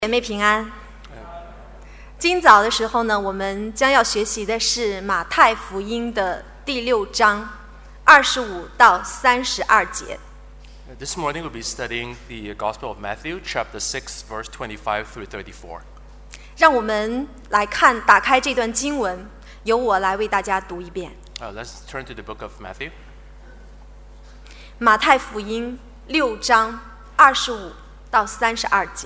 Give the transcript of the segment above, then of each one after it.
姐妹平安。今早的时候呢，我们将要学习的是马太福音的第6章25到32节。 This morning we'll be studying the Gospel of Matthew, chapter 6, verse 25 through 34. 让我们来打开这段经文，由我来为大家读一遍。 Let's turn to the book of Matthew. 马太福音6章25到32节。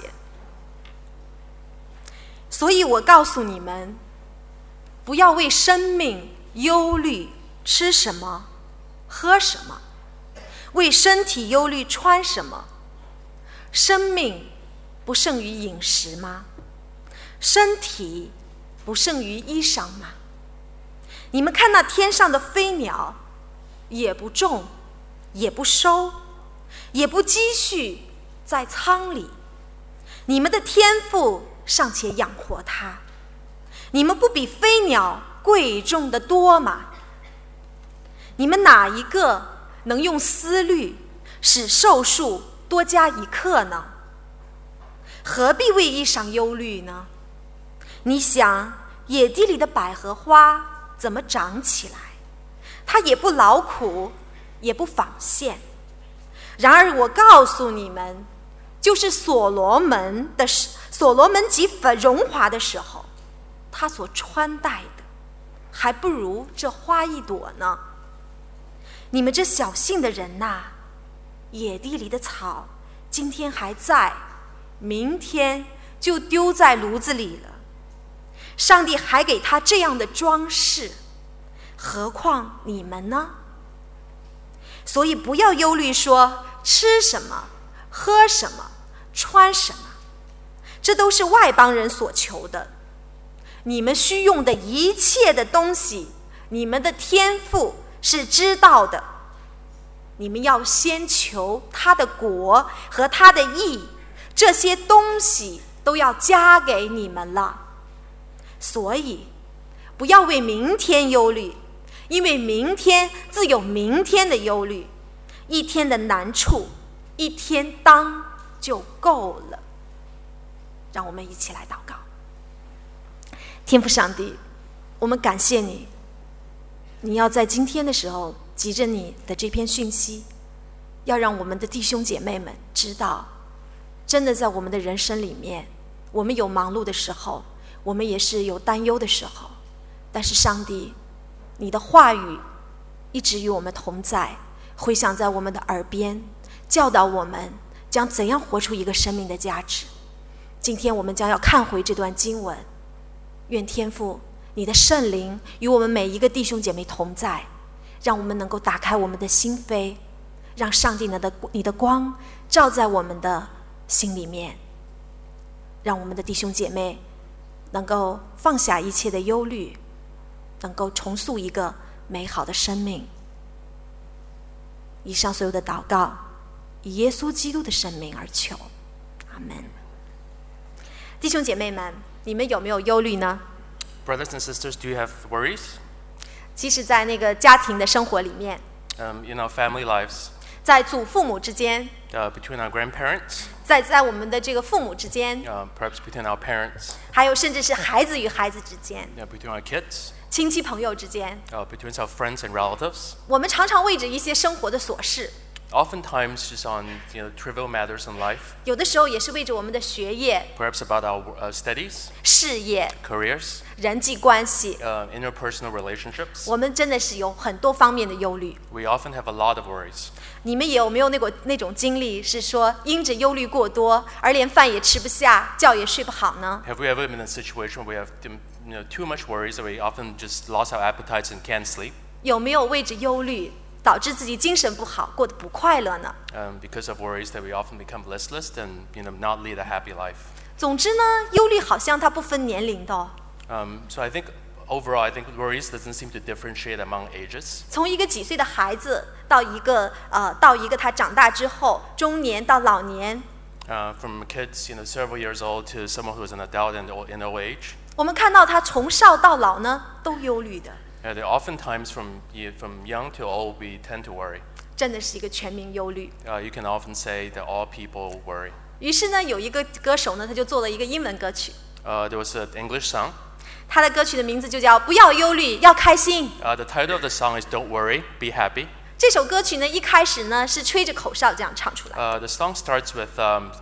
所以我告诉你们，不要为生命忧虑吃什么喝什么，为身体忧虑穿什么。生命不胜于饮食吗？身体不胜于衣裳吗？你们看那天上的飞鸟，也不种，也不收，也不积蓄在仓里，你们的天父尚且养活它，你们不比飞鸟贵重的多吗？你们哪一个能用思虑使寿数多加1刻呢？何必为衣裳忧虑呢？你想野地里的百合花怎么长起来？它也不劳苦，也不纺线。然而我告诉你们，就是所罗门极荣华的时候，他所穿戴的还不如这花一朵呢。你们这小信的人呐，野地里的草今天还在，明天就丢在炉子里了。上帝还给他这样的装饰，何况你们呢？所以不要忧虑说吃什么喝什么穿什么，这都是外邦人所求的。你们需用的一切的东西，你们的天父是知道的。你们要先求他的国和他的义，这些东西都要加给你们了。所以不要为明天忧虑，因为明天自有明天的忧虑，一天的难处一天当就够了。让我们一起来祷告。天父上帝，我们感谢你，你要在今天的时候藉着你的这篇讯息，要让我们的弟兄姐妹们知道，真的在我们的人生里面，我们有忙碌的时候，我们也是有担忧的时候，但是上帝，你的话语一直与我们同在，回响在我们的耳边，教导我们将怎样活出一个生命的价值。今天我们将要看回这段经文，愿天父你的圣灵与我们每一个弟兄姐妹同在，让我们能够打开我们的心扉，让上帝你的光照在我们的心里面，让我们的弟兄姐妹能够放下一切的忧虑，能够重塑一个美好的生命。以上所有的祷告以耶稣基督的圣名而求，阿们。弟兄姐妹们，你们有没有忧虑呢？ Brothers and sisters, do you have worries? 即使在那个家庭的生活里面， In our family lives, 在祖父母之间， between our grandparents, 在我们的这个父母之间， perhaps between our parents, 还有甚至是孩子与孩子之间， between our kids, 亲戚朋友之间， between our friends and relatives. 我们常常为着一些生活的琐事， Oftentimes just on trivial matters in life, 有的时候也是为着我们的学业、 perhaps about our studies, 事业、 careers, 人际关系， interpersonal relationships. 我们真的是有很多方面的忧虑。 We often have a lot of worries. 你们有没有那种经历，是说因着忧虑过多，而连饭也吃不下，觉也睡不好呢？ Have we ever been in a situation where we have too much worries that we often just lost our appetites and can't sleep? 有没有为着忧虑导致自己精神不好，过得不快乐呢？ Because of worries that we often become listless and not lead a happy life. 总之呢，忧虑好像它不分年龄的哦。 So I think overall, I think worries doesn't seem to differentiate among ages. 从一个几岁的孩子到一个他长大之后，中年到老年， From kids, several years old to someone who's an adult in old age. 我们看到他从少到老呢，都忧虑的。 There oftentimes from young to old, we tend to worry. 真的是一个全民忧虑。 You can often say that all people worry. 于是呢，有一个歌手呢，他就做了一个英文歌曲， There was an English song. 他的歌曲的名字就叫《不要忧虑，要开心》。 The title of the song is Don't Worry, Be Happy. 这首歌曲呢，一开始呢是吹着口哨这样唱出来， The song starts with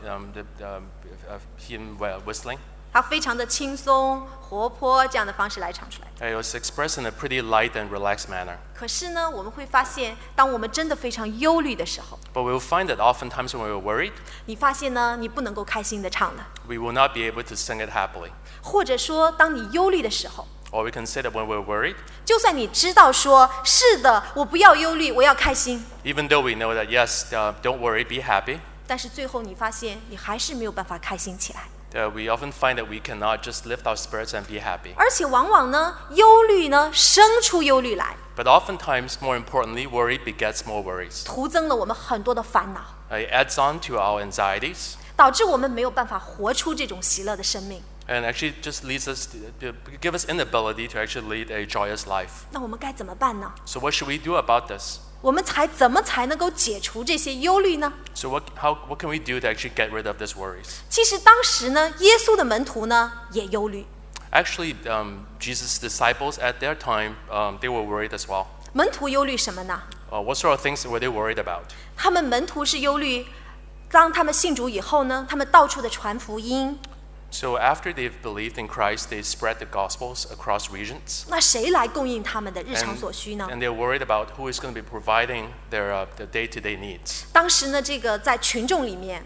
him whistling. 他非常的轻松活泼这样的方式来唱出来。 It was expressed in a pretty light and relaxed manner. 可是呢，我们会发现，当我们真的非常忧虑的时候， But we will find that oftentimes when we are worried, 你发现呢，你不能够开心的唱了， we will not be able to sing it happily. 或者说，当你忧虑的时候， Or we can say that when we're worried, 就算你知道说是的，我不要忧虑，我要开心， even though we know that yes, don't worry, be happy, 但是最后你发现你还是没有办法开心起来。 we often find that we cannot just lift our spirits and be happy. 而且往往呢，忧虑呢生出忧虑来， But oftentimes, more importantly, worry begets more worries. 徒增了我们很多的烦恼， It adds on to our anxieties 导致我们没有办法活出这种喜乐的生命。 and actually just leads us to give us inability to actually lead a joyous life. 那我们该怎么办呢？ So what should we do about this? 我们怎么才能够解除这些忧虑呢？ So what can we do to actually get rid of these worries? 其实当时呢，耶稣的门徒呢也忧虑。 Actually, Jesus' disciples at their time, they were worried as well. 门徒忧虑什么呢？ What sort of things were they worried about? 他们门徒是忧虑，当他们信主以后呢，他们到处的传福音， So after they've believed in Christ, they spread the gospels across regions. 那谁来供应他们的日常所需呢？ And they're worried about who is going to be providing their day-to-day needs. 当时呢，这个在群众里面，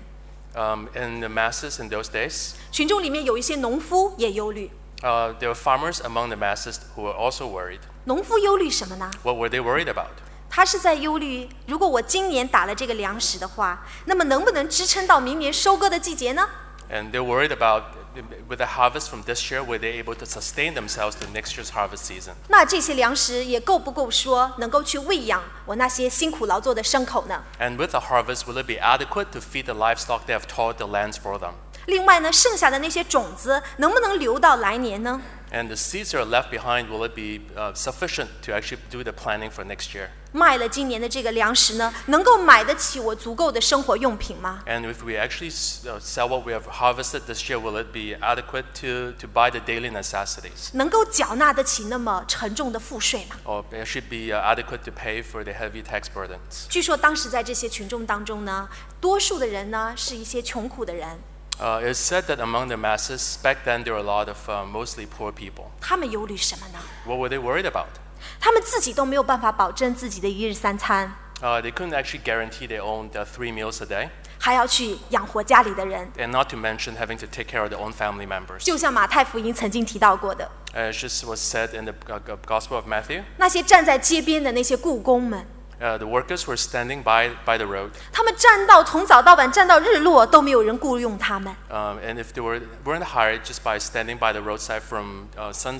In the masses in those days, 群众里面有一些农夫也忧虑。 there were farmers among the masses who were also worried. 农夫忧虑什么呢？ What were they worried about? 他是在忧虑，如果我今年打了这个粮食的话，那么能不能支撑到明年收割的季节呢？ And they're worried about, with the harvest from this year, were they able to sustain themselves to next year's harvest season? 那这些粮食也够不够说能够去喂养我那些辛苦劳作的牲口呢？ And with the harvest, will it be adequate to feed the livestock they have tilled the lands for them? 另外呢，剩下的那些种子能不能留到来年呢？ And the seeds that are left behind, will it be sufficient to actually do the planning for next year? 卖了今年的这个粮食呢，能够买得起我足够的生活用品吗？ And if we actually sell what we have harvested this year, will it be adequate to buy the daily necessities? 能够缴纳得起那么沉重的赋税吗？ Or it should be adequate to pay for the heavy tax burdens? 据说当时在这些群众当中呢，多数的人呢是一些穷苦的人， It's said that among the masses, back then there were a lot of mostly poor people. 他们忧虑什么呢？ What were they worried about? 他们自己都没有办法保证自己的一日三餐， They couldn't actually guarantee their own 3 meals a day, 还要去养活家里的人。 and not to mention having to take care of their own family members. 就像马太福音曾经提到过的， It just was said in the Gospel of Matthew. 那些站在街边的那些雇工们， The workers were standing by the road, 他们从早到晚站到日落都没有人雇佣他们。 and if they weren't hired just by standing by the roadside from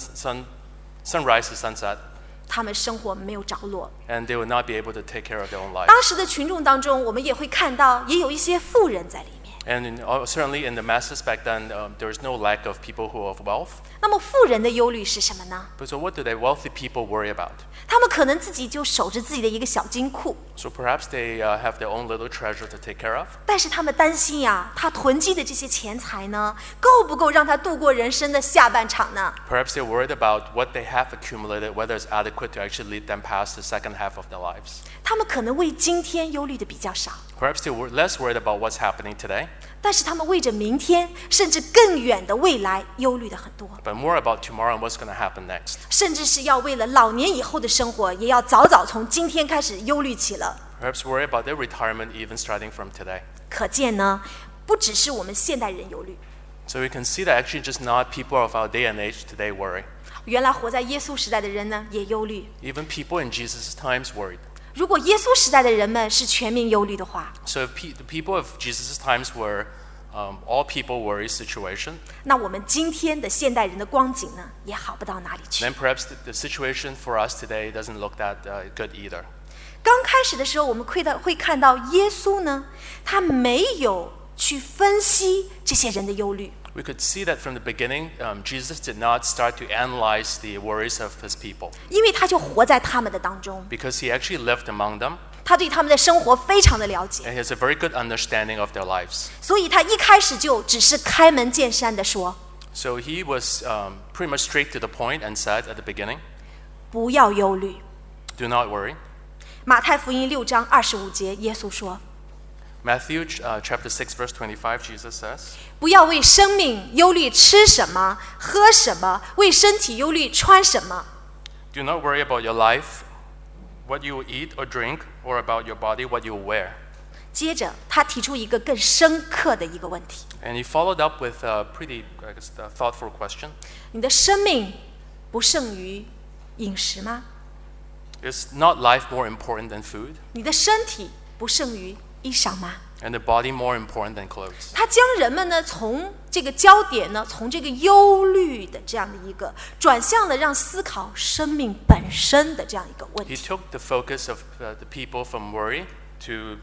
sunrise to sunset, 他们生活没有着落。 and they would not be able to take care of their own lives. 当时的群众当中，我们也会看到，也有一些富人在里面。 And certainly in the masses back then, there was no lack of people who have wealth. 那么富人的忧虑是什么呢？ But so what do the wealthy people worry about? 他们可能自己就守着自己的一个小金库， So perhaps they have their own little treasure to take care of. 但是他们担心呀，他囤积的这些钱财呢，够不够让他度过人生的下半场呢？ Perhaps they're worried about what they have accumulated, whether it's adequate to actually lead them past the second half of their lives. 他们可能为今天忧虑的比较少， Perhaps they're less worried about what's happening today, 但是他们为着明天甚至更远的未来忧虑的很多， but more about tomorrow and what's going to happen next. 甚至是要为了老年以后的生活，也要早从今天开始忧虑起了。 Perhaps worry about their retirement even starting from today. 可见呢，不只是我们现代人忧虑， So we can see that actually just not people of our day and age today worry. 原来活在耶稣时代的人呢也忧虑。 Even people in Jesus' times worried. 如果耶稣时代的人们是全民忧虑的话， So if the people of Jesus' times were all people worry situation, 那我们今天的现代人的光景呢，也好不到哪里去。 then perhaps the situation for us today doesn't look that good either. 刚开始的时候，我们会看到耶稣呢，他没有去分析这些人的忧虑， We could see that from the beginning, Jesus did not start to analyze the worries of his people 因为他就活在他们的当中， because he actually lived among them. 他对他们的生活非常的了解， and he has a very good understanding of their lives. 所以他一开始就只是开门见山的说， So he was pretty much straight to the point and said at the beginning, 不要忧虑。 do not worry. 马太福音6章25节，耶稣说， Matthew chapter 6 verse 25, Jesus says, 不要为生命忧虑吃什么喝什么，为身体忧虑穿什么。 do not worry about your life, what you will eat or drink, or about your body, what you will wear. 接着他提出一个更深刻的一个问题， And he followed up with a pretty thoughtful question. 你的生命不胜于饮食吗？ Is not life more important than food? 你的身体不胜于衣裳吗？ And the body more important than clothes? 他将人们呢从这个焦点呢，从这个忧虑的这样的一个，转向了让思考生命本身的这样一个问 He 题。 took the focus of the people from worry to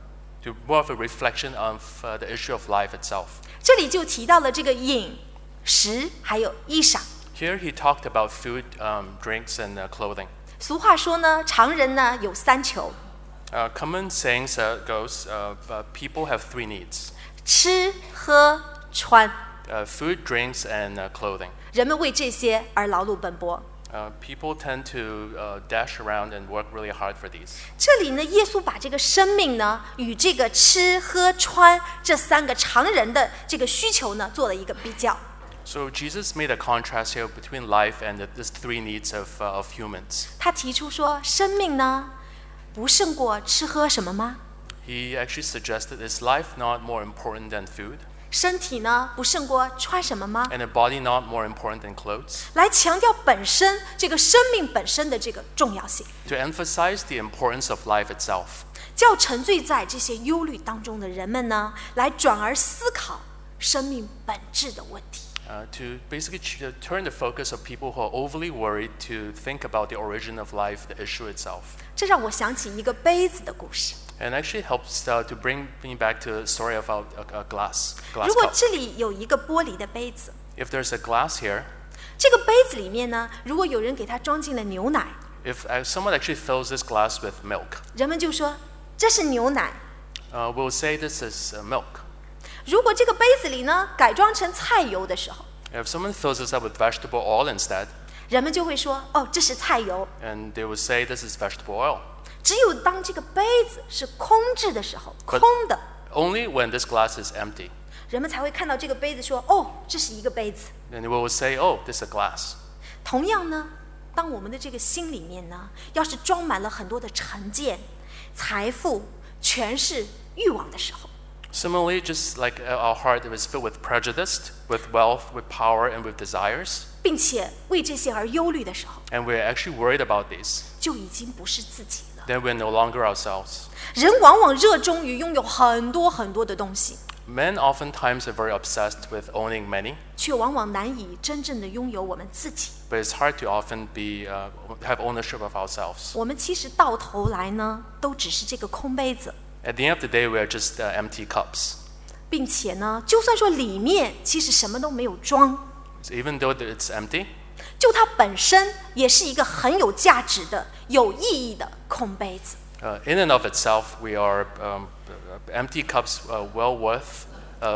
more of a reflection of the issue of life itself. 这里就提到了这个饮食还有衣裳。 Here he talked about food, drinks, and clothing. 俗话说呢，常人呢有3求， Common sayings goes, people have 3 needs: 吃喝穿。 food, drinks, and clothing. 人们为这些而劳碌奔波。 People tend to dash around and work really hard for these. 这里呢，耶稣把这个生命呢与这个吃喝穿这3个常人的这个需求呢做了一个比较。 So Jesus made a contrast here between life and these 3 needs of humans. 他提出说，生命呢不胜过吃喝什么吗？ He actually suggested, is life not more important than food? 身体呢不胜过穿什么吗？ And the body not more important than clothes? 来强调本身这个生命本身的这个重要性， To emphasize the importance of life itself. 叫沉醉在这些忧虑当中的人们呢，来转而思考生命本质的问题。 To basically turn the focus of people who are overly worried to think about the origin of life, the issue itself. 这让我想起一个杯子的故事。 And actually helps to bring me back to the story about a glass 如果 cup. 这里有一个玻璃的杯子， If there's a glass here, 这个杯子里面呢，如果有人给它装进了牛奶， if someone actually fills this glass with milk, 人们就说这是牛奶。 we'll say this is milk. 如果这个杯子里呢改装成菜油的时候， If someone fills this up with vegetable oil instead, 人们就会说哦，这是菜油。 and they will say this is vegetable oil. 只有当这个杯子是空置的时候， But- 空的， Only when this glass is empty, 人们才会看到这个杯子说哦，这是一个杯子。 then we will say, oh, this is a glass. 同样呢，当我们的这个心里面呢，要是装满了很多的成见、财富、权势、欲望的时候， Similarly, just like our heart is filled with prejudice, with wealth, with power, and with desires, 并且为这些而忧虑的时候， and we're actually worried about these, 就已经不是自己了。 then we're no longer ourselves. 人往往热衷于拥有很多很多的东西， Men oftentimes are very obsessed with owning many, 却往往难以真正的拥有我们自己。 but it's hard to often have ownership of ourselves. 我们其实到头来呢，都只是这个空杯子， At the end of the day, we're just empty cups. 并且呢，就算说里面其实什么都没有装， So even though it's empty, 就它本身也是一个很有价值的、有意义的空杯子。 in and of itself, we are empty cups, well worth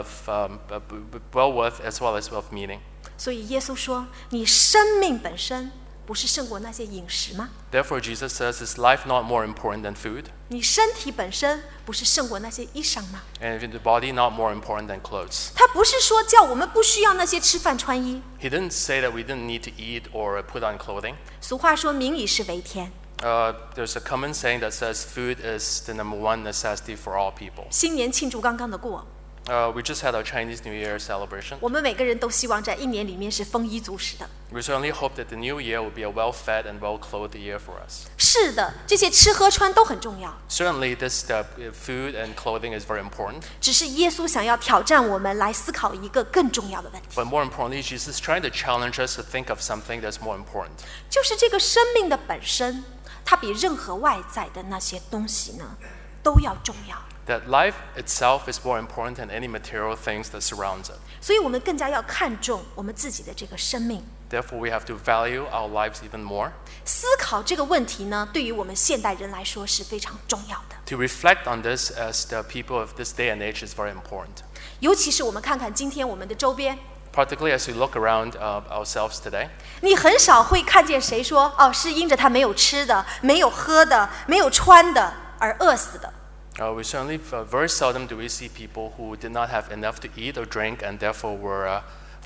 as well as of meaning. 所以耶稣说：“你生命本身不是胜过那些饮食吗？ Therefore, Jesus says, is life not more important than food? 你身体本身不是胜过那些衣裳吗？ And the body not more important than clothes? 他不是说叫我们不需要那些吃饭穿衣。 He didn't say that we didn't need to eat or put on clothing. 俗话说：“民以食为天。” There's a common saying that says food is the number one necessity for all people. 新年庆祝刚刚的过， We just had our Chinese New Year celebration. 我们每个人都希望在一年里面是丰衣足食的。 We certainly hope that the new year will be a well-fed and well-clothed year for us. 是的，这些吃喝穿都很重要， Certainly, this food and clothing is very important. 只是耶稣想要挑战我们来思考一个更重要的问题， But more importantly, Jesus is trying to challenge us to think of something that's more important. 就是这个生命的本身，它比任何外在的那些东西呢都要重要。 that life itself is more important than any material things that surrounds it. 所以我们更加要看重我们自己的这个生命。 Therefore, we have to value our lives even more. 思考这个问题呢，对于我们现代人来说是非常重要的。 To reflect on this as the people of this day and age is very important. 尤其是我们看看今天我们的周边， Particularly as we look around ourselves today, 你很少会看见谁说哦，是因着他没有吃的、没有喝的、没有穿的而饿死的。 we certainly very seldom do we see people who did not have enough to eat or drink and therefore were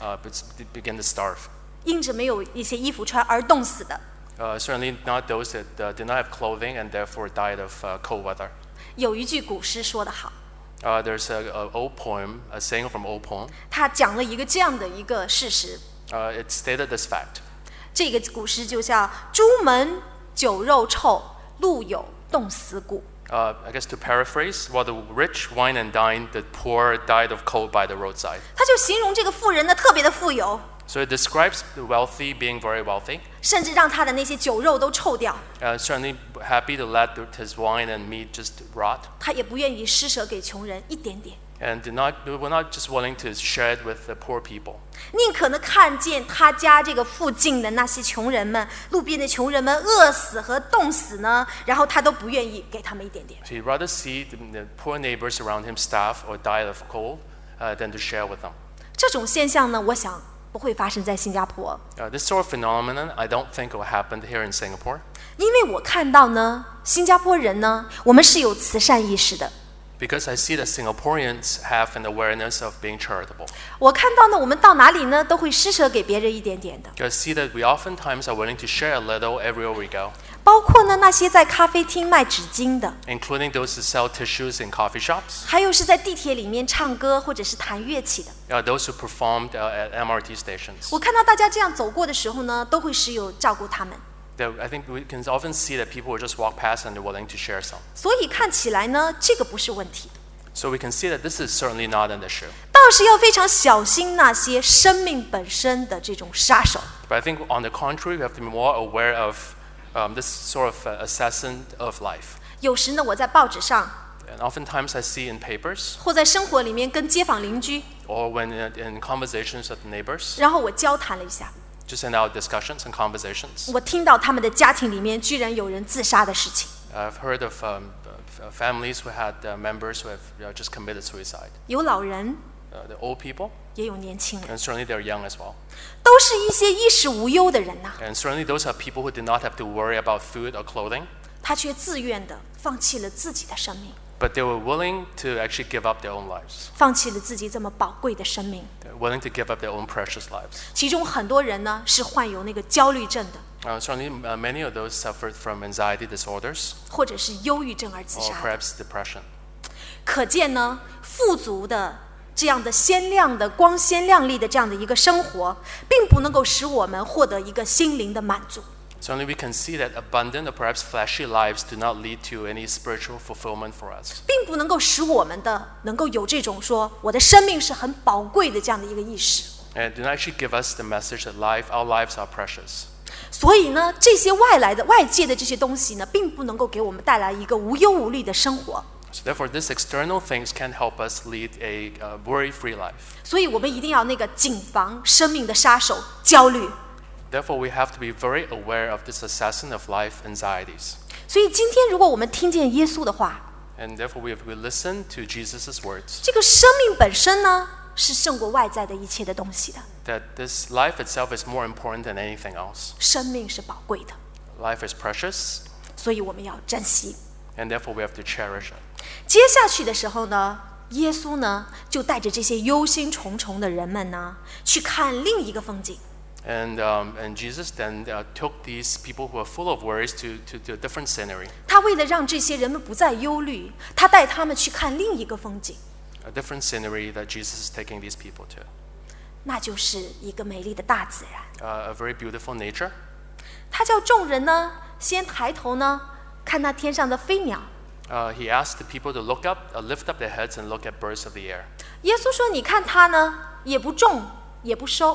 begin to starve. 因着没有一些衣服穿而冻死的。 Certainly not those that did not have clothing and therefore died of cold weather. 有一句古诗说得好， There's an old poem, a saying from an old poem. 他讲了一个这样的一个事实。 It stated this fact. 这个古诗就叫“朱门酒肉臭，路有冻死骨”。 I guess to paraphrase, while the rich wine and dine, the poor died of cold by the roadside. 他就形容这个富人呢特别的富有， So it describes the wealthy being very wealthy. 甚至让他的那些酒肉都臭掉， Certainly happy to let his wine and meat just rot. 他也不愿意施舍给穷人一点点， And were not just willing to share it with the poor people. 宁可呢看见他家这个附近的那些穷人们，路边的穷人们饿死和冻死呢，然后他都不愿意给他们一点点。 So he'd rather see the poor neighbors around him starve or die of cold than to share with them. 这种现象呢，我想不会发生在新加坡， This sort of phenomenon, I don't think will happen here in Singapore. 因为我看到呢，新加坡人呢，我们是有慈善意识的。 Because I see that Singaporeans have an awareness of being charitable. 我看到呢，我们到哪里呢，都会施舍给别人一点点的， I see that we oftentimes are willing to share a little everywhere we go, 包括呢那些在咖啡厅卖纸巾的， including those who sell tissues in coffee shops, 还有是在地铁里面唱歌或者是弹乐器的。 those who performed at MRT stations. 我看到大家这样走过的时候呢，都会是有照顾他们， I think we can often see that people will just walk past and they're willing to share some. 所以看起来呢，这个不是问题。 So we can see that this is certainly not an issue. 倒是要非常小心那些生命本身的这种杀手。 But I think on the contrary, we have to be more aware of this sort of assassin of life. 有时呢，我在报纸上 And oftentimes I see in papers 或在生活里面跟街坊邻居， or when in conversations with neighbors, 然后我交谈了一下， just in our discussions and conversations, 我听到他们的家庭里面居然有人自杀的事情， I've heard of families who had members who have just committed suicide. 有老人， The old people, 也有年轻人， and certainly they're young as well. 都是一些衣食无忧的人呐、 And certainly those are people who did not have to worry about food or clothing, 他却自愿的放弃了自己的生命， but they were willing to actually give up their own lives. 放弃了自己这么宝贵的生命。 They're willing to give up their own precious lives. 其中很多人呢是患有那个焦虑症的， Certainly many of those suffered from anxiety disorders 或者是忧郁症而自 or 杀的。 perhaps depression. 可见呢，富足的这样的鲜亮的、光鲜亮丽的这样的一个生活，并不能够使我们获得一个心灵的满足。 Certainly we can see that abundant or perhaps flashy lives do not lead to any spiritual fulfillment for us. 并不能够使我们的能够有这种说我的生命是很宝贵的这样的一个意识。 And do not actually give us the message that our lives are precious. 所以呢，这些外界的这些东西呢，并不能够给我们带来一个无忧无虑的生活。 So therefore, these external things can help us lead a worry-free life. 所以我们一定要那个谨防生命的杀手焦虑。 Therefore, we have to be very aware of this assassin of life anxieties. 所以今天如果我们听见耶稣的话， And therefore, we listen to Jesus' words 这个生命本身呢，是胜过外在的一切的东西的。 that this life itself is more important than anything else. 生命是宝贵的， Life is precious, 所以我们要珍惜。 and therefore we have to cherish it. 接下去的时候呢，耶稣呢就带着这些忧心忡忡的人们呢，去看另一个风景。 And Jesus then took these people who are full of worries to a different scenery, 他为了让这些人们不再忧虑，他带他们去看另一个风景， a different scenery that Jesus is taking these people to. 那就是一个美丽的大自然。 A very beautiful nature. 他叫众人呢，先抬头呢，看那天上的飞鸟。 He asked the people to look up, lift up their heads and look at birds of the air. 耶稣说：“你看它呢，也不种，也不收，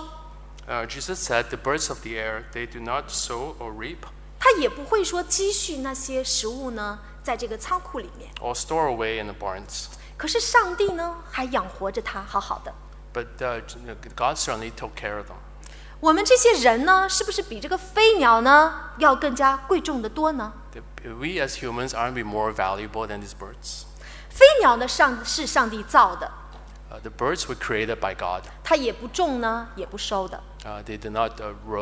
Jesus said, the birds of the air, they do not sow or reap. 它也不会说积蓄那些食物呢， 在这个仓库里面。 or store away in the barns. 可是上帝呢，还养活着它，好好的。 But God certainly took care of them. 我们这些人呢，是不是比这个飞鸟呢要更加贵重的多呢？ We as humans aren't we more valuable than these birds? 飞鸟呢，是上帝造的， The birds were created by God. 它也不种呢，也不收的。 They did not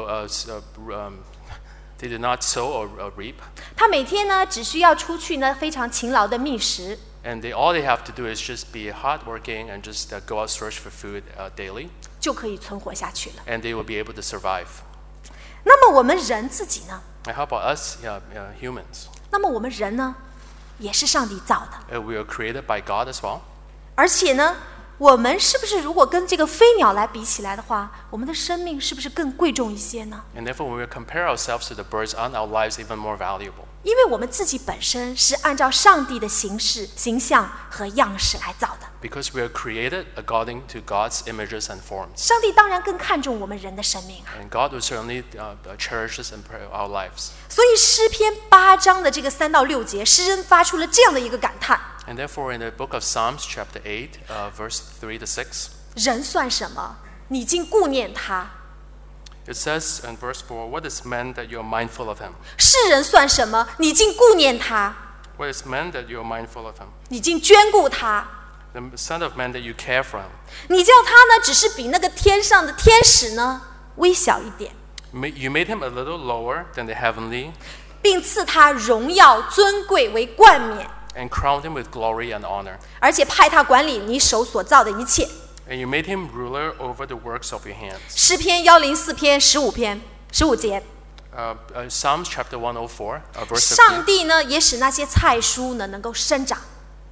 they did not sow or reap, 它每天呢，只需要出去呢，非常勤劳的觅食。 and all they have to do is just be hardworking and just go out search for food daily, 就可以存活下去了。 and they will be able to survive. 那么我们人自己呢？ And how about us, humans? 那么我们人呢，也是上帝造的。 We are created by God as well. 而且呢，我们是不是如果跟这个飞鸟来比起来的话，我们的生命是不是更贵重一些呢？ And therefore, when we compare ourselves to the birds, aren't our lives even more valuable? 因为我们自己本身是按照上帝的形象和样式来造的。 Because we are created according to God's images and forms. 上帝当然更看重我们人的生命啊。 And God will certainly cherish us in our lives. 所以诗篇8章的这个3到6节，诗人发出了这样的一个感叹： And therefore, in the book of Psalms, chapter 8, verse 3 to 6, 人算什么？你竟顾念他； it says in verse 4, What is man that you are mindful of him? 世人算什么？你竟顾念他； What is man that you are mindful of him? 你竟眷顾他。 The Son of Man that you care for him. 你叫他呢，只是比那个天上的天使呢微小一点， You made him a little lower than the heavenly, 并赐他荣耀尊贵为冠冕， and crowned him with glory and honor. 而且派他管理你手所造的一切。 And you made him ruler over the works of your hands. 诗篇104篇15节， Psalms chapter 104, verse 上 15. 帝呢也使那些菜蔬呢能够生长。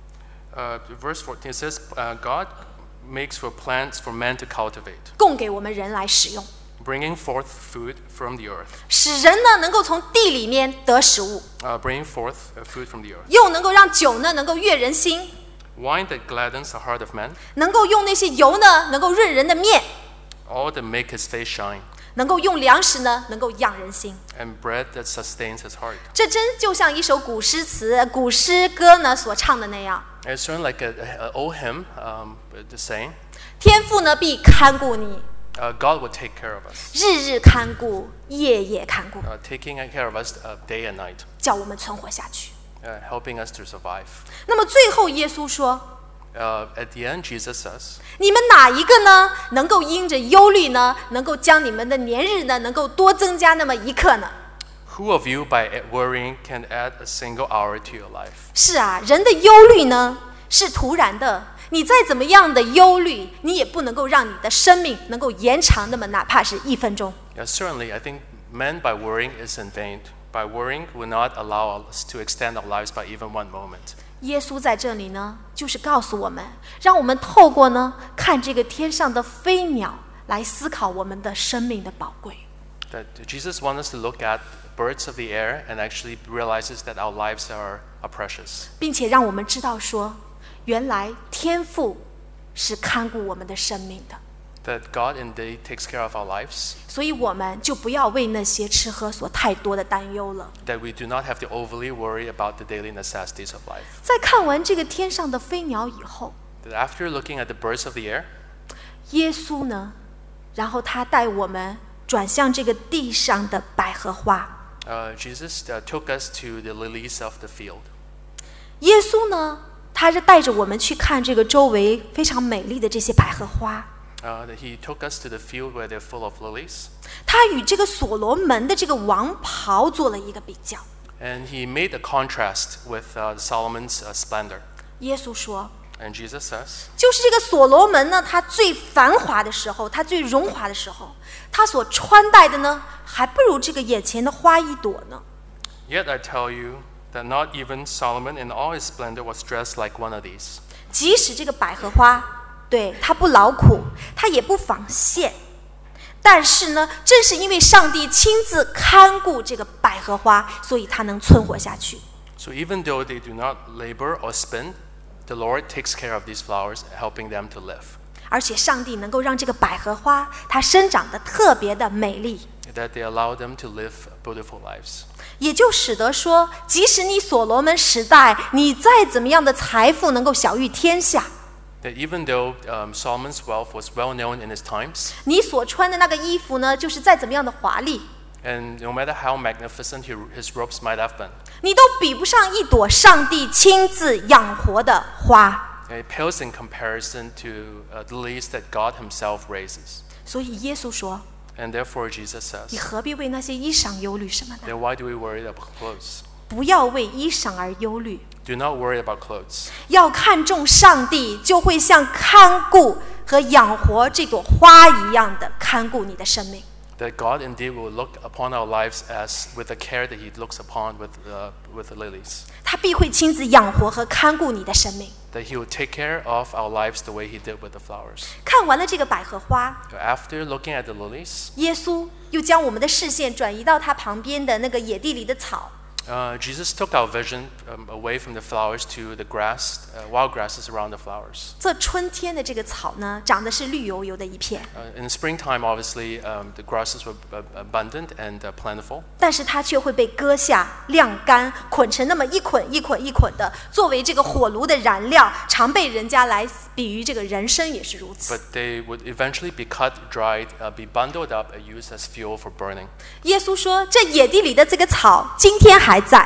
Verse 14 says, God makes for plants for man to cultivate, 供给我们人来使用， bringing forth food from the earth. 使人呢能够从地里面得食物， Bringing forth food from the earth. 又能够让酒呢能够悦人心， Wine that gladdens the heart of man, 能够用那些油呢能够润人的面， all that make his face shine, 能够用粮食呢能够养人心。 and bread that sustains his heart. 这真就像一首古诗词、古诗歌呢所唱的那样。 It's sort of like an old hymn, the saying, 天父呢必看顾你， God will take care of us, 日日看顾，夜夜看顾， taking care of us day and night, 叫我们存活下去。 helping us to survive. 那么最后耶稣说， At the end, Jesus says, 你们哪一个呢能够因着忧虑呢，能够将你们的年日呢能够多增加那么一刻呢？ Who of you by worrying can add a single hour to your life? 是啊，人的忧虑呢是突然的，你再怎么样的忧虑，你也不能够让你的生命能够延长那么哪怕是1分钟。 Certainly, I think man by worrying is in vain. By worrying will not allow us to extend our lives by even one moment. 耶稣在这里呢，就是告诉我们，让我们透过呢看这个天上的飞鸟来思考我们的生命的宝贵。 That Jesus wants us to look at birds of the air and actually realizes that our lives are precious. 并且让我们知道说，原来天父是看顾我们的生命的， That God indeed takes care of our lives. 所以我们就不要为那些吃喝所太多的担忧了。 That we do not have to overly worry about the daily necessities of life. 在看完这个天上的飞鸟以后， That after looking at the birds of the air, 耶稣呢，然后他带我们转向这个地上的百合花。 Jesus took us to the lilies of the field. 耶稣呢，他是带着我们去看这个周围非常美丽的这些百合花。 That he took us to the field where they're full of lilies. 他与这个所罗门的这个王袍做了一个比较。 And he made a contrast with Solomon's splendor. 耶稣说， And Jesus says, 就是这个所罗门呢，他最繁华的时候，他最荣华的时候，他所穿戴的呢，还不如这个眼前的花一朵呢。 Yet I tell you that not even Solomon in all his splendor was dressed like one of these. 即使这个百合花，对，它不劳苦，它也不纺线，但是呢，正是因为上帝亲自看顾这个百合花，所以它能存活下去。 So even though they do not labor or spin, the Lord takes care of these flowers, helping them to live. 而且上帝能够让这个百合花它生长得特别的美丽。 that they allow them to live beautiful lives. 也就使得说，即使你所罗门时代，你再怎么样的财富能够享誉天下， That even though Solomon's wealth was well known in his times, 你所穿的那个衣服呢，就是再怎么样的华丽， and no matter how magnificent his robes might have been, 你都比不上一朵上帝亲自养活的花。 it pales in comparison to the lilies that God himself raises. 所以耶稣说， And therefore Jesus 你 says, 何必为那些衣裳忧虑什么呢？ then why do we worry about clothes? 不要为衣裳而忧虑， Do not worry about clothes. 要看重上帝，就会像看顾和养活这朵花一样的看顾你的生命。 That God indeed will look upon our lives as with the care that he looks upon with the lilies. 他必会亲自养活和看顾你的生命。 That he will take care of our lives the way he did with the flowers. 看完了这个百合花， After looking at the lilies, 耶稣又将我们的视线转移到他旁边的那个野地里的草。 Jesus took our vision away from the flowers to the grass, wild grasses around the flowers. 这春天的这个草呢，长得是绿油油的一片， In springtime, obviously, the grasses were abundant and plentiful. 但是它却会被割下、晾干，捆成那么一捆一捆一捆的，作为这个火炉的燃料，常被人家来比喻这个人生也是如此。 But they would eventually be cut, dried, be bundled up, and used as fuel for burning. 耶稣说，这野地里的这个草，今天还在，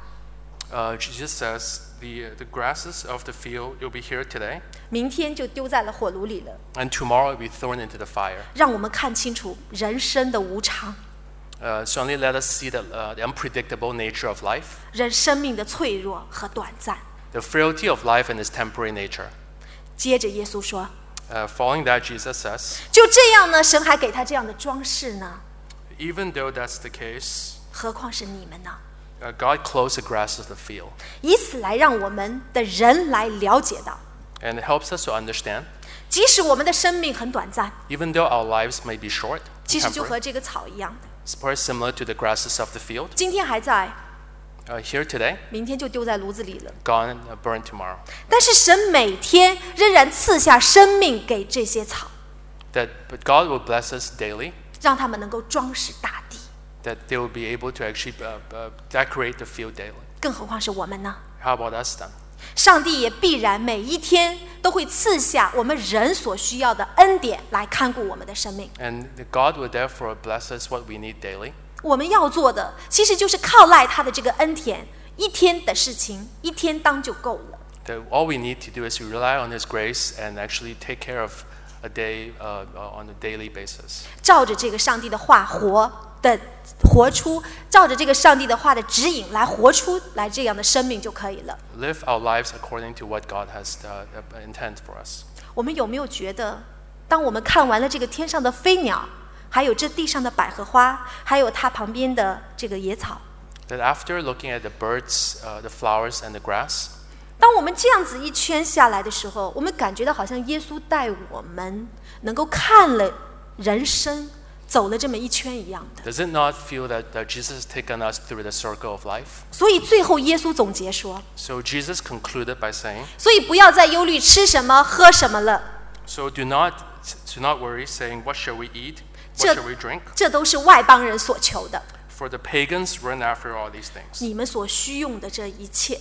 Jesus says, the grasses of the field will be here today, 明天就丢在了火炉里了。 and tomorrow will be thrown into the fire. 让我们看清楚人生的无常， Certainly let us see the unpredictable nature of life, 人生命的脆弱和短暂。 the frailty of life and its temporary nature. 接着耶稣说， Following that, Jesus says, 就这样呢，神还给他这样的装饰呢， even though that's the case, 何况是你们呢？ God clothes the grass of the field. 以此来让我们的人来了解到， And it helps us to understand, 即使我们的生命很短暂， even though our lives may be short, 其实就 temporary, 和这个草一样的， it's very similar to the grasses of the field. 今天还在， Here today, 明天就丢在炉子里了。 gone, burned tomorrow. 但是神每天仍然赐下生命给这些草， But God will bless us daily, 让他们能够装饰大地。 that they will be able to actually decorate the field daily. 更何况是我们呢？ How about us then? 上帝也必然每一天都会赐下我们人所需要的恩典来看顾我们的生命。 And God will therefore bless us what we need daily. 我们要做的其实就是靠赖他的这个恩典，一天的事情一天当就够了。 That all we need to do is to rely on His grace and actually take care of a day on a daily basis. 照着这个上帝的话活出，照着这个上帝的话的指引来活出来这样的生命就可以了。 Live our lives according to what God has intended for us. 我们有没有觉得，当我们看完了这个天上的飞鸟，还有这地上的百合花，还有它旁边的这个野草， That after looking at the birds, the flowers, and the grass, 当我们这样子一圈下来的时候，我们感觉到好像耶稣带我们能够看了人生，走了这么一圈一样的。 does it not feel that Jesus has taken us through the circle of life? 所以最后耶稣总结说， So Jesus concluded by saying, 所以不要再忧虑吃什么喝什么了， so do not worry, saying, what shall we eat? What 这 shall we drink? 这都是外邦人所求的。 For the pagans run after all these things. 你们所需用的这一切，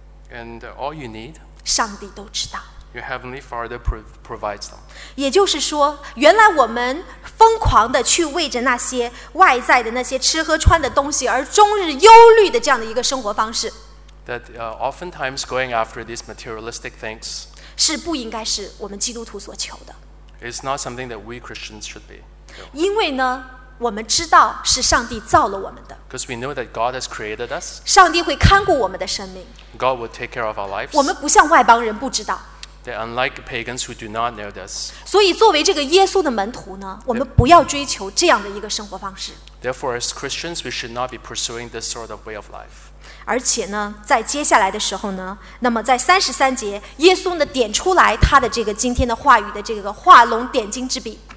And all you need, 上帝都知道。 your heavenly Father provides them. 也就是说，原来我们疯狂的去为着那些外在的那些吃喝穿的东西而终日忧虑的这样的一个生活方式， That oftentimes going after these materialistic things 是不应该是我们基督徒所求的。 is not something that we Christians should be. 因为呢，我们知道是上帝造了我们的， Because we know that God has created us. 上帝会看顾我们的生命。 God will take care of our lives. 我们不像外邦人不知道， That unlike pagans who do not know this, 所以作为这个耶稣的门徒呢，我们不要追求这样的一个生活方式。 therefore as Christians we should not be pursuing this sort of way of life. 而且呢，在接下来的时候呢，那么在33节，耶稣呢点出来他的这个今天的话语的这个画龙点睛之笔。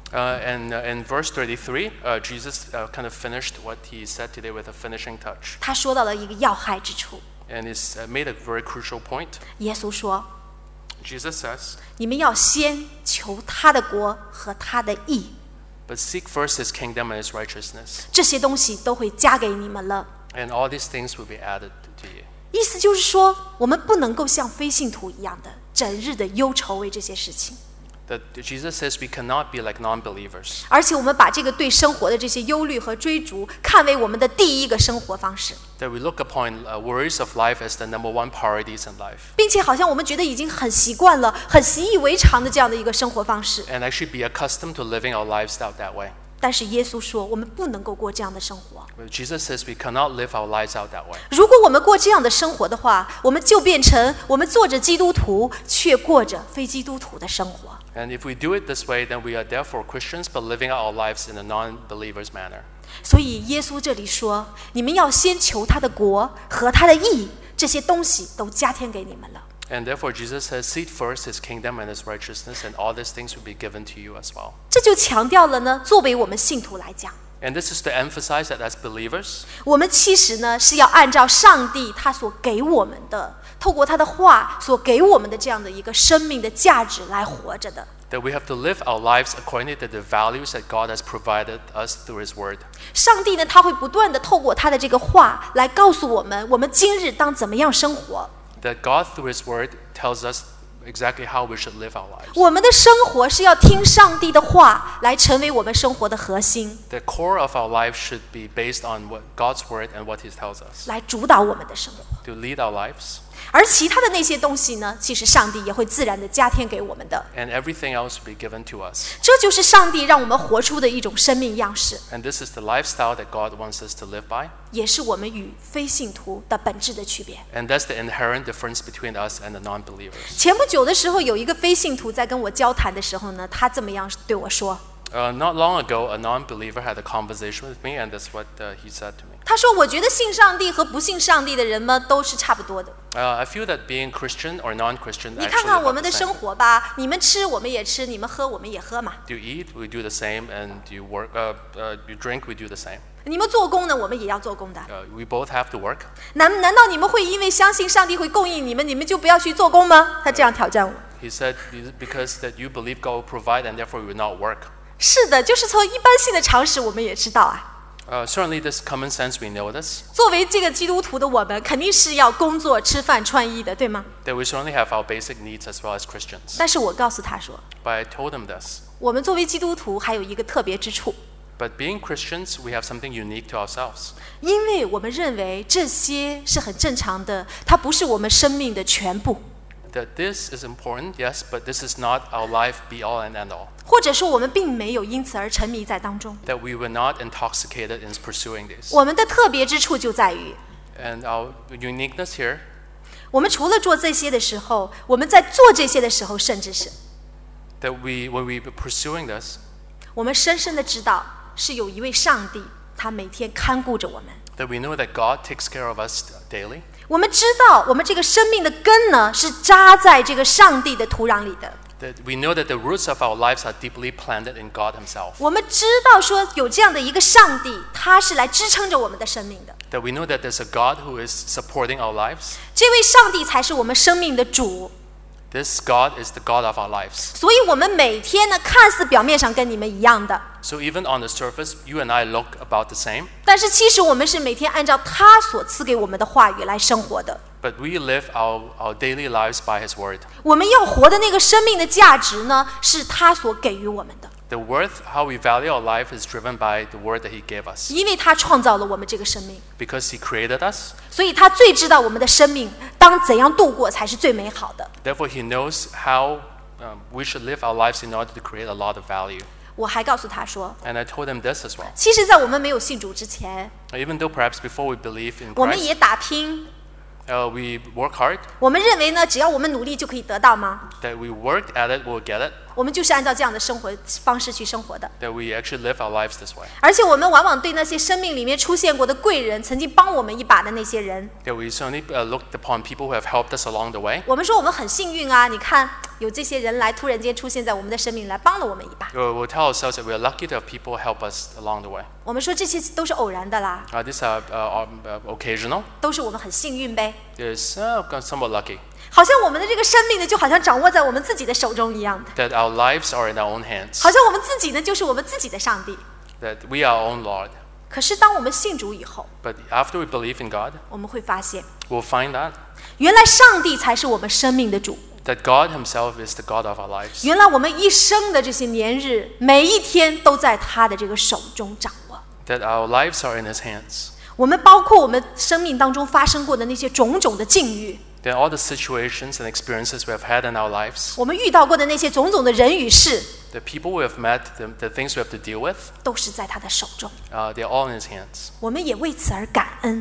And in verse 33, Jesus kind of finished what he said today with a finishing touch. 他说到了一个要害之处。 And he's made a very crucial point. 耶稣说 Jesus says, 你们要先求他的国和他的义， But seek first his kingdom and his righteousness, 这些东西都会加给你们了。 and all these things will be added to you. 意思就是说，我们不能够像非信徒一样的整日的忧愁为这些事情， That Jesus says we cannot be like non-believers. 而且我们把这个对生活的这些忧虑和追逐看为我们的第一个生活方式， That we look upon worries of life as the number one priorities in life, 并且好像我们觉得已经很习惯了、很习以为常的这样的一个生活方式。 and actually be accustomed to living our lives out that way. 但是耶稣说，我们不能够过这样的生活。 But Jesus says we cannot live our lives out that way. 如果我们过这样的生活的话，我们就变成我们做着基督徒，却过着非基督徒的生活。 And if we do it this way, then we are therefore Christians, but living out our lives in a non-believer's manner. 所以耶稣这里说，你们要先求他的国和他的义，这些东西都加添给你们了。 And therefore Jesus says, seek first his kingdom and his righteousness, and all these things will be given to you as well. 这就强调了呢，作为我们信徒来讲， And this is to emphasize that as believers, 我们其实呢是要按照上帝他所给我们的，透过他的话所给我们的这样的一个生命的价值来活着的。 that we have to live our lives according to the values that God has provided us through his word. 上帝呢，他会不断的透过他的这个话来告诉我们，我们今日当怎么样生活。 That God through his word tells us exactly how we should live our lives. 我们的生活是要听上帝的话来成为我们生活的核心， The core of our life should be based on what God's word and what he tells us 来主导我们的生活。 to lead our lives. 而其他的那些东西呢，其实上帝也会自然的加添给我们的。 And everything else will be given to us. 这就是上帝让我们活出的一种生命样式， And this is the lifestyle that God wants us to live by. 也是我们与非信徒的本质的区别。 And that's the inherent difference between us and the non-believers. 前不久的时候，有一个非信徒在跟我交谈的时候呢，他这么样对我说， Not long ago, a non-believer had a conversation with me, and that's what he said to me. 他说：“我觉得信上帝和不信上帝的人们都是差不多的。 I feel that being Christian or non-Christian 你看 actually 看我 about 们 the 的生 same. 活吧，你们吃我们也吃，你们喝我们也喝嘛。 You eat, we do the same, and you work. You drink, we do the same. 你们做工呢，我们也要做工的。 We both have to work. 难道你们会因为相信上帝会供应你们，你们就不要去做工吗？”他这样挑战我。 He said, because that you believe God will provide, and therefore you will not work. 是的，就是从一般性的常识，我们也知道啊。 Certainly, this common sense, we know this. 作为这个基督徒的我们，肯定是要工作、吃饭、穿衣的，对吗？ That we certainly have our basic needs as well as Christians. 但是我告诉他说， But I told him this. 我们作为基督徒还有一个特别之处， But being Christians, we have something unique to ourselves. 因为我们认为这些是很正常的，它不是我们生命的全部， That this is important, yes, but this is not our life be all and end all. 或者说我们并没有因此而沉迷在当中。 That we were not intoxicated in pursuing this. 我们的特别之处就在于， And our uniqueness here, 我们除了做这些的时候，我们在做这些的时候，甚至是 that when we were pursuing this, 我们深深的知道，是有一位上帝，他每天看顾着我们。 that we know that God takes care of us daily. 我们知道，我们这个生命的根呢，是扎在这个上帝的土壤里的。 That we know that the roots of our lives are deeply planted in God himself. 我们知道说有这样的一个上帝，他是来支撑着我们的生命的。 That we know that there's a God who is supporting our lives. 这位上帝才是我们生命的主。 This God is the God of our lives. 所以我们每天呢，看似表面上跟你们一样的， So even on the surface, you and I look about the same, 但是其实我们是每天按照他所赐给我们的话语来生活的。 but we live our daily lives by his word. 我们要活的那个生命的价值呢，是他所给予我们的， The worth, how we value our life is driven by the word that he gave us. 因为他创造了我们这个生命， Because he created us, 所以他最知道我们的生命当怎样度过才是最美好的。 therefore he knows how we should live our lives in order to create a lot of value. 我还告诉他说， And I told him this as well. 其实，在我们没有信主之前， Even though perhaps before we believe in 我们 Christ, 也打拼， we work hard, 我们认为呢，只要我们努力就可以得到吗？ that we worked at it, we'll get it, 我们就是按照这样的生活方式去生活的。 that we actually live our lives this way. 而且我们往往对那些生命里面出现过的贵人，曾经帮我们一把的那些人， That we certainly looked upon people who have helped us along the way. 我们说我们很幸运啊！你看有这些人来突然间出现在我们的生命来帮了我们一把。 We'll tell ourselves that we are lucky to have people help us along the way. 我们说这些都是偶然的啦， These are occasional. 都是我们很幸运呗。 It's somewhat lucky 好像我们的这个生命呢，就好像掌握在我们自己的手中一样的， that our lives are in our own hands, 好像我们自己呢就是我们自己的上帝。 that we are our own Lord. 可是当我们信主以后， But after we believe in God, 我们会发现， we'll find that 原来上帝才是我们生命的主。 God Himself is the God of our lives. 原来我们一生的这些年日，每一天都在他的这个手中掌握。 That our lives are in His hands. 我们包括我们生命当中发生过的那些种种的境遇， That all the situations and experiences we have had in our lives, 我们遇到过的那些种种的人与事， the people we have met, the things we have to deal with, 都是在他的手中。 they're all in His hands. 我们也为此而感恩。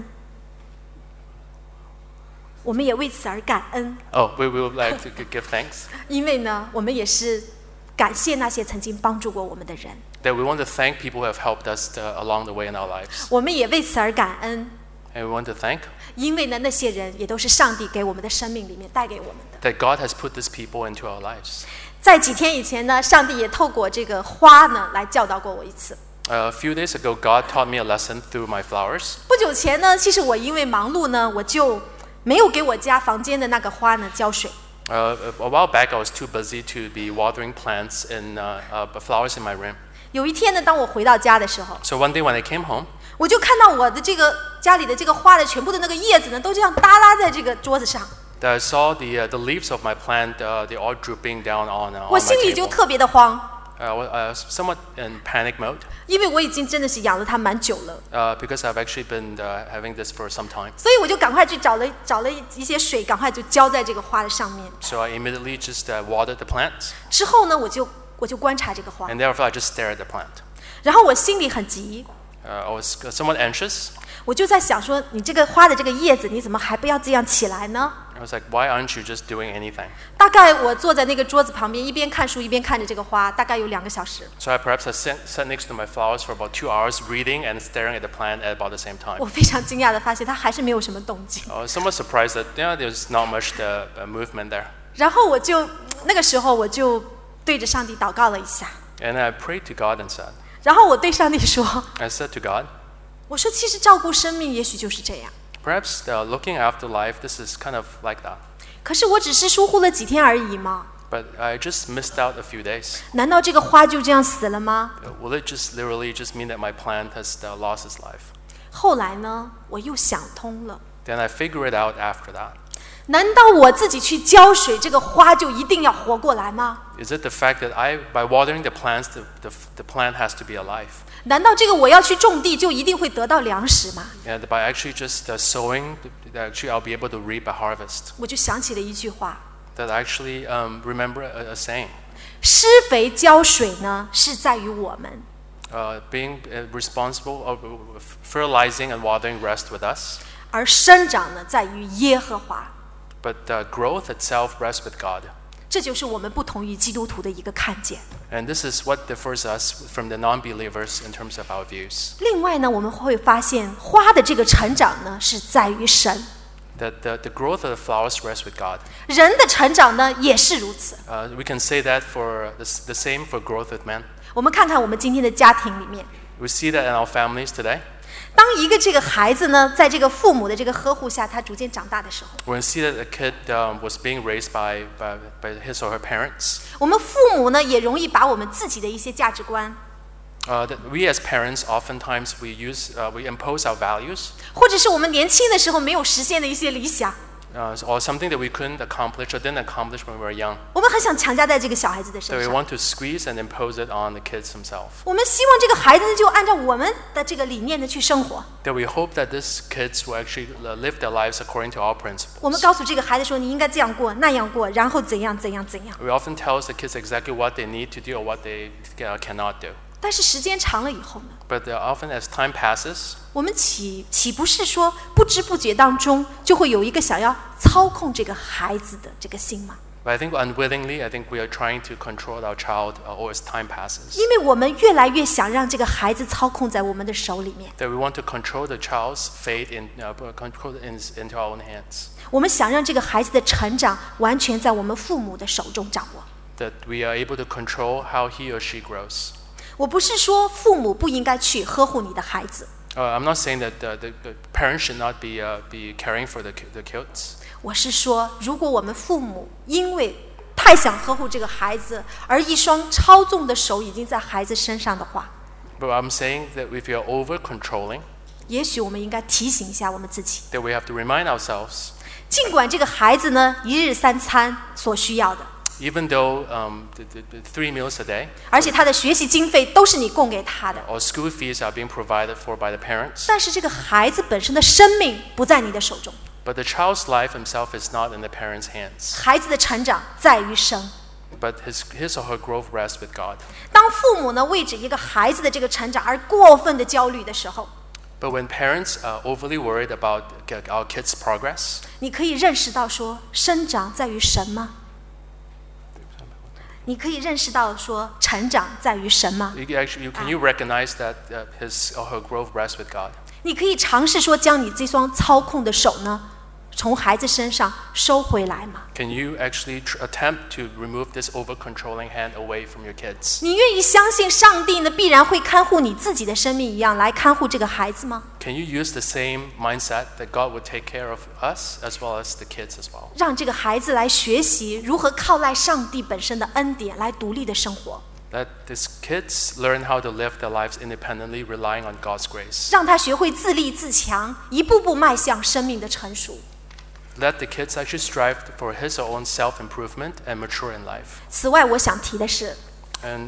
我们也为此而感恩， Oh, we would like to give thanks. 因为呢，我们也是感谢那些曾经帮助过我们的人。 That we want to thank people who have helped us along the way in our lives. 我们也为此而感恩， And we want to thank 因为呢，那些人也都是上帝给我们的生命里面带给我们的。 that God has put these people into our lives. 在几天以前呢，上帝也透过这个花呢来教导过我一次。 A few days ago, God taught me a lesson through my flowers. 不久前呢，其实我因为忙碌呢，我就没有给我家房间的那个花呢浇水。 A while back, I was too busy to be watering plants and flowers in my room. 有一天呢，当我回到家的时候， So one day when I came home, 我就看到我的这个家里的这个花的全部的那个叶子呢，都这样耷拉在这个桌子上。 I saw the leaves of my plant, they're all drooping down on 我 my 心里就 table. 特别的慌， I was somewhat in panic mode 因为我已经真的是养了它蛮久了， because I've actually been having this for some time. 所以我就赶快去找了一些水，赶快就浇在这个花的上面。 So I immediately just watered the plants, 之后呢，我就观察这个花， and thereafter I just stared at the plant. 然后我心里很急， I was somewhat anxious. 我就在想说，你这个花的这个叶子，你怎么还不要这样起来呢？ I was like, why aren't you just doing anything? 大概我坐在那个桌子旁边，一边看书一边看着这个花，大概有2个小时。 So I perhaps sat next to my flowers for about 2 hours, reading and staring at the plant at about the same time. 我非常惊讶的发现，它还是没有什么动静。 I was somewhat surprised that there's not much movement there. 然后那个时候我就对着上帝祷告了一下， And I prayed to God and said, 然后我对上帝说 I said to God, 我说其实照顾生命也许就是这样， perhaps looking after life, this is kind of like that. 可是我只是疏忽了几天而已嘛， But I just missed out a few days. 难道这个花就这样死了吗？ Will it just literally just mean that my plant has lost its life? 后来呢，我又想通了， Then I figure it out after that. 难道我自己去浇水，这个花就一定要活过来吗？ Is it the fact that by watering the plants, the plant has to be alive? 难道这个我要去种地就一定会得到粮食吗？ And by actually just sowing, actually I'll be able to reap a harvest. 我就想起了一句话， That I actually remember a saying. 施肥浇水呢，是在于我们， Being responsible of fertilizing and watering rest with us, 而生长呢，在于耶和华。 but growth itself rests with God. 这就是我们不同于基督徒的一个看见。 And this is what differs us from the non-believers in terms of our views. 另外呢，我们会发现花的这个成长呢，是在于神； That the growth of the flowers rests with God. 人的成长呢，也是如此。 We can say that for the same for growth with men. 我们看看我们今天的家庭里面， We see that in our families today. 当一个这个孩子呢，在这个父母的这个呵護下，他逐渐长大的时候， We see that a kid was being raised by his or her parents. 我们父母呢，也容易把我们自己的一些价值观， That we as parents oftentimes we impose our values 或者是我们年轻的时候没有实现的一些理想， or something that we couldn't accomplish or didn't accomplish when we were young. 我们很想强加在这个小孩子的 That 身 we 上。 want to squeeze and impose it on the kids themselves. 我们希望这个孩子就按照我们的这个理念的去生活。 That we hope that these kids will actually live their lives according to our 我们 principles. 告诉这个孩子说，你应该这样过，那样过，然后怎样怎样怎样。 We often tell the kids exactly what they need to do or what they cannot do. 但是时间长了以后呢， But often as time passes, 我们岂不是说不知不觉当中就会有一个想要操控这个孩子的这个心吗？ But I think unwillingly, I think we are trying to control our child as time passes. 因为我们越来越想让这个孩子操控在我们的手里面， That we want to control the child's fate control into our own hands. 我们想让这个孩子的成长完全在我们父母的手中掌握。 That we are able to control how he or she grows. 我不是说父母不应该去呵护你的孩子， I'm not saying that the parents should not be caring for the kids. 我是说，如果我们父母因为太想呵护这个孩子，而一双操纵的手已经在孩子身上的话， But I'm saying that if we are over controlling, 也许我们应该提醒一下我们自己， that we have to remind ourselves, 尽管这个孩子呢一日三餐所需要的， even though the 3 meals a day 而且他的学习经费都是你供给他的， or school fees are being provided for by the parents, 但是这个孩子本身的生命不在你的手中， but the child's life himself is not in the parents' hands. 孩子的成长在于神。 But his or her growth rests with God. 当父母呢为着一个孩子的这个成长而过分的焦虑的时候， But when parents are overly worried about our kids' progress, 你可以認識到說生長在於神嗎？你可以認識到說成長在於神嗎？ can you recognize that his or her growth rests with God? 你可以嘗試說將你這雙操控的手呢從孩子身上收回來嗎？ Can you actually attempt to remove this over-controlling hand away from your kids? 你願意相信上帝呢必然會看護你自己的生命一樣來看護這個孩子嗎？ Can you use the same mindset that God would take care of us as well as the kids as well? 讓這個孩子來學習如何靠賴上帝本身的恩典來獨立的生活， Let these kids learn how to live their lives independently, relying on God's grace. 讓他學會自立自強，一步步邁向生命的成熟。 Let the kids actually strive for his or own self-improvement and mature in life. 此外，我想提的是， And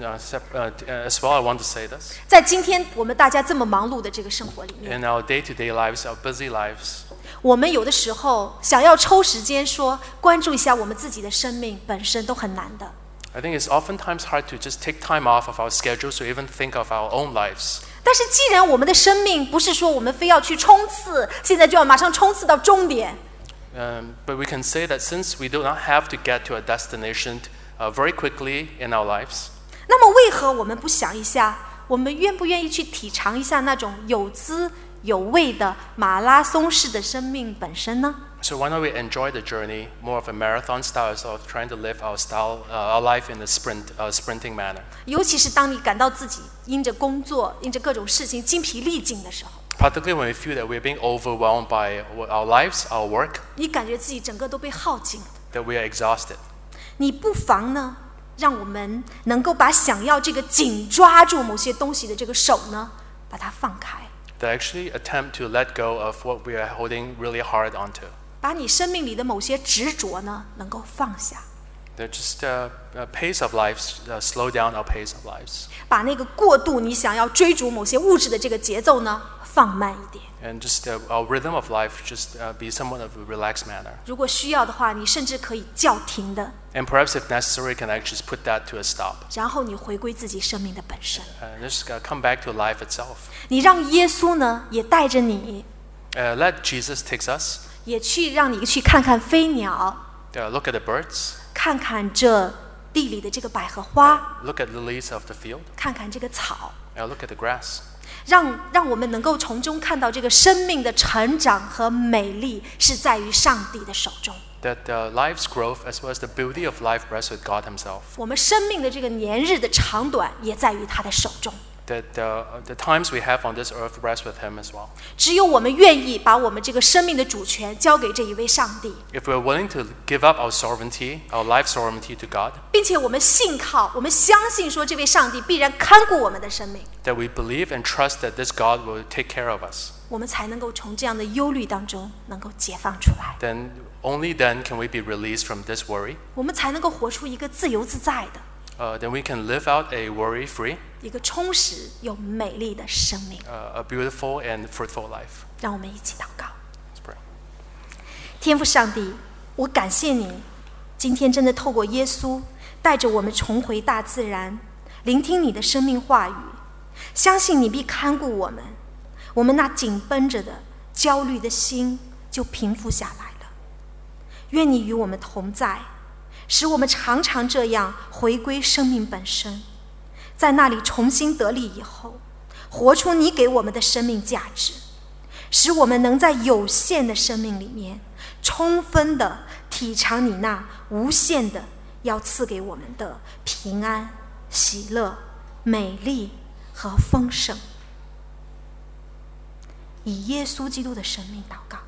as well, I want to say this. 在今天我们大家這麼忙碌的這個生活裡面， In our day-to-day lives, our busy lives, 我們有的時候想要抽時間說關注一下我們自己的生命本身都很難的。 I think it's oftentimes hard to just take time off of our schedules to even think of our own lives. 但是既然我們的生命不是說我們非要去衝刺，現在就要馬上衝刺到終點， But we can say that since we do not have to get to a destination very quickly in our lives, 那麼為何我們不想一下，我們願不願意去體嘗一下那種有滋有味的馬拉松式的生命本身呢？ so why not we enjoy the journey, more of a marathon style, instead of trying to live our life in a sprinting manner. 尤其是當你感到自己因着工作、因着各種事情精疲力盡的時候， Particularly when we feel that we're being overwhelmed by our lives, our work, 你感覺自己整個都被耗盡了， that we are exhausted. 你不妨呢，讓我們能夠把想要這個緊抓住某些東西的這個手呢，把它放開， That actually attempt to let go of what we are holding really hard onto. 把你生命裡的某些執着呢，能夠放下， That just pace of life, slow down our pace of lives. 把那個過度你想要追逐某些物質的這個節奏呢，放慢一點。 And just our rhythm of life just be somewhat of a relaxed manner. 如果需要的話，你甚至可以叫停的， And perhaps if necessary, can actually put that to a stop. 然後你回歸自己生命的本身。 And just come back to life itself. 你讓耶穌呢，也帶着你， Let Jesus take us. 也去讓你去看看飛鳥， Look at the birds. 看看這地裡的這個百合花， Look at the lilies of the field. 看看這個草， Look at the grass. 讓我們能夠從中看到這個生命的成長和美麗是在於上帝的手中。 That life's growth as well as the beauty of life rests with God Himself. 我們生命的這個年日的長短也在於他的手中。 That the times we have on this earth rest with Him as well. 只有我們願意把我們這個生命的主權交給這一位上帝， If we're willing to give up our sovereignty, our life sovereignty to God, 並且我們信靠，我們相信說這位上帝必然看顧我們的生命， that we believe and trust that this God will take care of us, 我們才能夠從這樣的憂慮當中能夠解放出來， then only then can we be released from this worry. 我們才能夠活出一個自由自在的、 Then we can live out a worry-free, 一個充實又美麗的生命。 a beautiful and fruitful life. 讓我們一起禱告。 Let's pray. 天父上帝，我感謝你，今天真的透過耶穌帶着我們重回大自然，聆聽你的生命話語，相信你必看顧我們，我們那緊繃着的焦慮的心就平復下來了。願你與我們同在， 使我们常常这样回归生命本身，在那里重新得力以后，活出你给我们的生命价值，使我们能在有限的生命里面充分的体尝你那无限的要赐给我们的平安、喜乐、美丽和丰盛。以耶稣基督的生命祷告。